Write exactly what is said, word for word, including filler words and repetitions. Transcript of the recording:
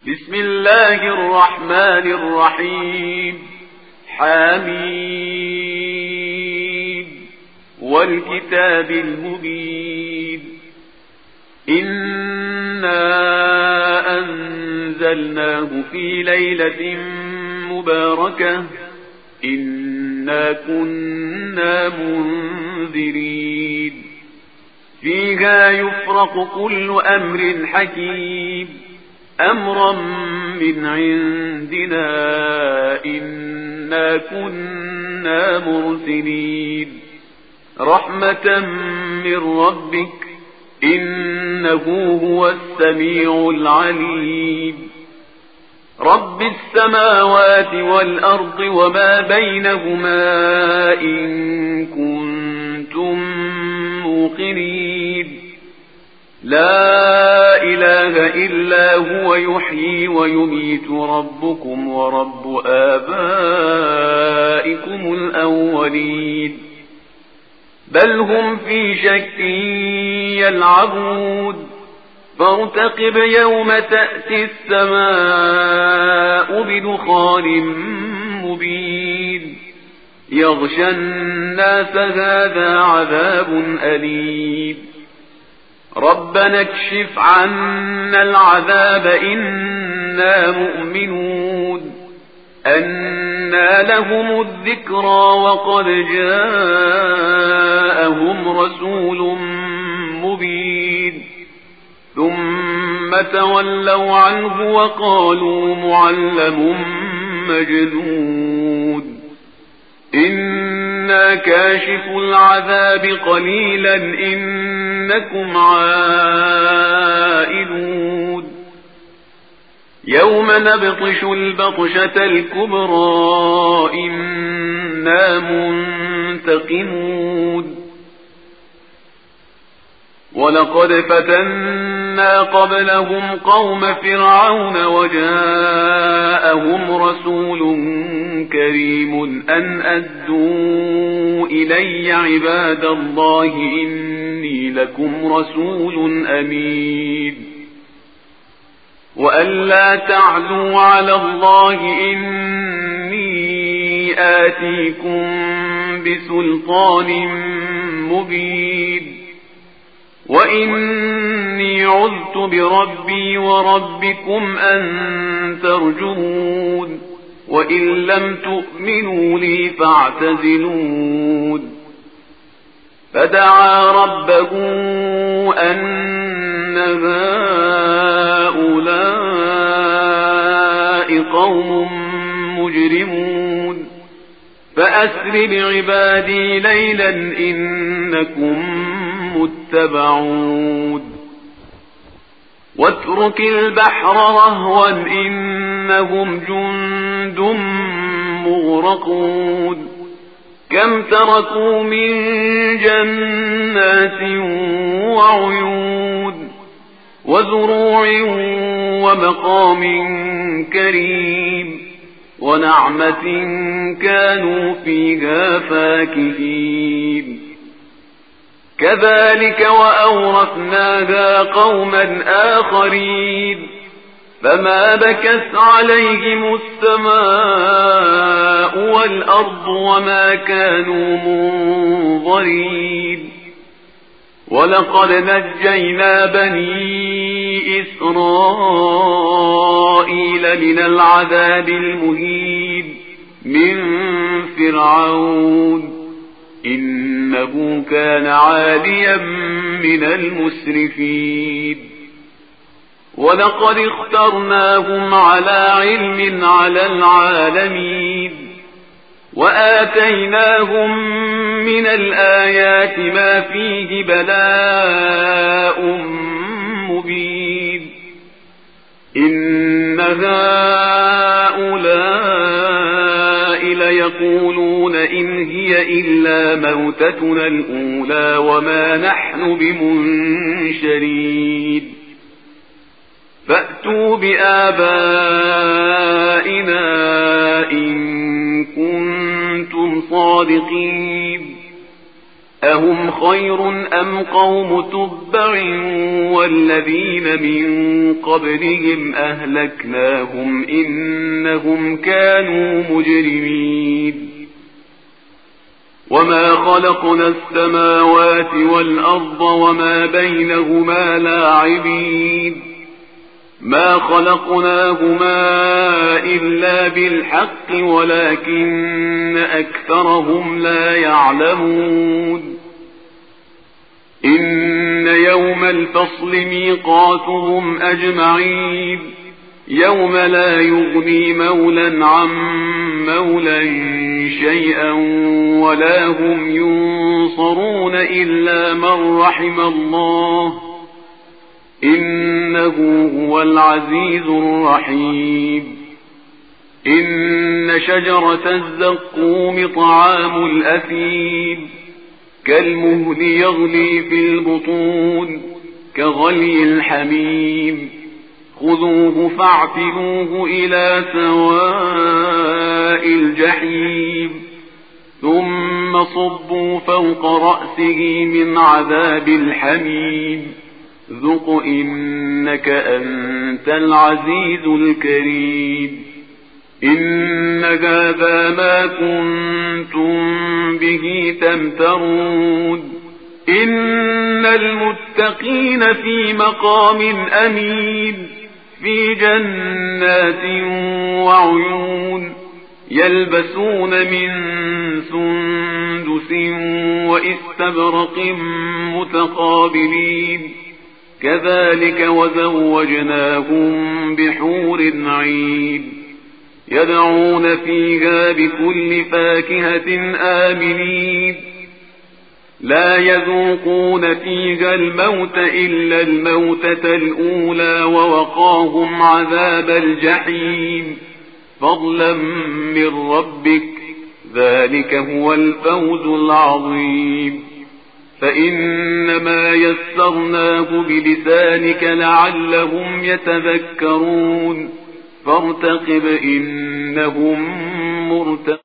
بسم الله الرحمن الرحيم. حميد والكتاب المبين. إنا أنزلناه في ليلة مباركة إنا كنا منذرين فيها يفرق كل أمر حكيم أمرا من عندنا إنا كنا مرسلين رحمة من ربك إنه هو السميع العليم. رب السماوات والأرض وما بينهما إن كنتم موقنين. لا إله إلا هو يحيي ويميت ربكم ورب آبائكم الأولين بل هم في شك يلعبون فارتقب يوم تأتي السماء بدخان مبين يغشى الناس هذا عذاب أليم. ربنا اكشف عنا العذاب إنا مؤمنون أنى لهم الذكرى وقد جاءهم رسول مبين ثم تولوا عنه وقالوا معلم مجنون إنا كاشف العذاب قليلا إنكم عائدون يوم نبطش البطشة الكبرى إنا منتقمون. ولقد فتنا قبلهم قوم فرعون وجاءهم رسول كريم أن أدوا إلي عباد الله إني لكم رسول أمين وأن لا تعلوا على الله إني آتيكم بسلطان مبين وإني عذت بربي وربكم أن ترجمون وإن لم تؤمنوا لي فاعتزلون. فدعا ربه أن هؤلاء قوم مجرمون فأسر بعبادي ليلا إنكم متبعون. واترك البحر رهوا إنهم جند مغرقون كم تركوا من جنات وعيون وزروع ومقام كريم ونعمة كانوا فيها فاكهين كذلك وأورثناها قوما آخرين فما بكت عليهم السماء والأرض وما كانوا منظرين. ولقد نجينا بني إسرائيل من العذاب المهين من فرعون إنه كان عاليا من المسرفين. ولقد اخترناهم على علم على العالمين وآتيناهم من الآيات ما فيه بلاء مبين إن هؤلاء ليقولون إن هي إلا موتتنا الأولى وما نحن بمنشرين فأتوا بآبائنا إن كنتم صادقين أهم خير أم قوم تبع والذين من قبلهم أهلكناهم إنهم كانوا مجرمين وما خلقنا السماوات والأرض وما بينهما لاعبين ما خلقناهما إلا بالحق ولكن أكثرهم لا يعلمون إن يوم الفصل ميقاتهم أجمعين يوم لا يغني مولى عن مولى شيئا ولا هم ينصرون إلا من رحم الله إنه هو العزيز الرحيم إن شجرة الزقوم طعام الأثيم كالمهل يغلي في البطون كغلي الحميم خذوه فاعتلوه إلى سواء الجحيم ثم صبوا فوق رأسه من عذاب الحميم ذق إنك أنت العزيز الكريم إن هذا ما كنتم به تمترون إن المتقين في مقام أمين في جنات وعيون يلبسون من سندس وإستبرق متقابلين كذلك وزوجناهم بحور عين يدعون فيها بكل فاكهة آمنين لا يذوقون فيها الموت إلا الموتة الأولى ووقاهم عذاب الجحيم فضلا من ربك ذلك هو الفوز العظيم فإنما يسرناه بلسانك لعلهم يتذكرون فارتقب إنهم مرتقبون